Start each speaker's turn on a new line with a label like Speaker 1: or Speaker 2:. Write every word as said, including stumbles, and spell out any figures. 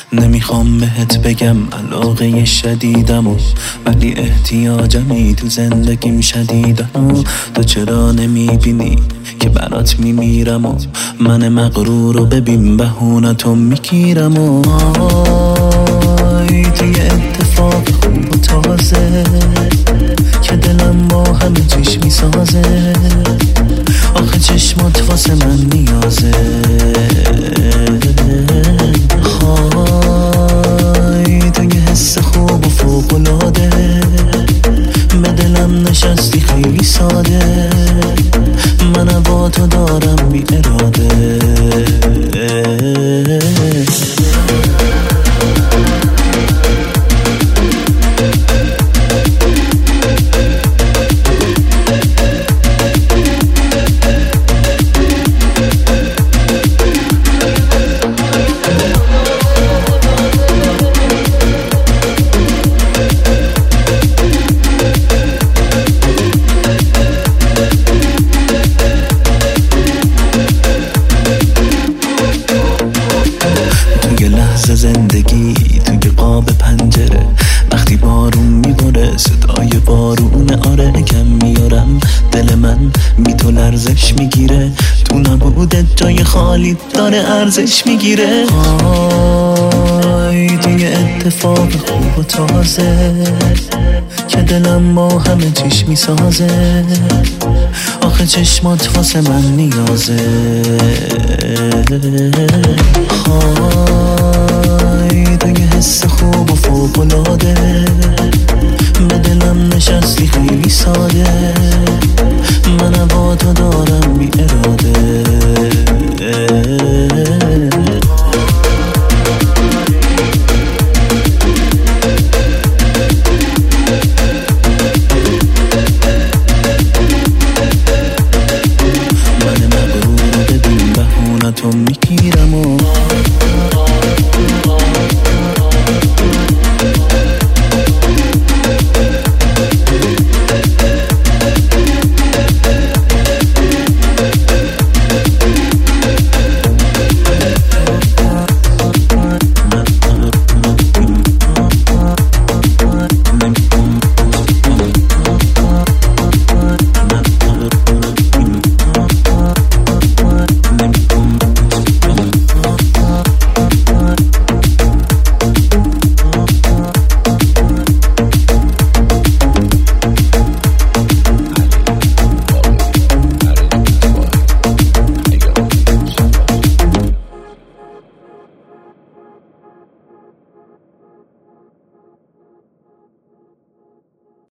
Speaker 1: نمیخوام بهت بگم علاقه شدیدم و ولی احتیاجمی تو زندگیم شدیدم و تو چرا نمیبینی که برات میمیرم و من مغرور رو ببین بهونتو میگیرم و توی اتفاق خوب و تازه که دلم با همه چیش میسازه آخه چشمات واسه من نیازه خای تو یه حس خوب و فوق‌العاده به دلم نشستی خیلی ساده من با تو دارم بی اراده زندگی توی قاب پنجره وقتی بارون میباره صدای بارون آره کم میارم دل من بی تو لرزش میگیره تو نبودت جای خالی داره ارزش میگیره آی توی اتفاق خوب و تازه که دلم با همه چیش میسازه آخه چشمات واسه من نیازه تو یه حس خوب و فوق‌العاده به دلم نشستی خیلی ساده من با تو دارم بی اراده من مغرور رو ببین بهونتو میگیرم و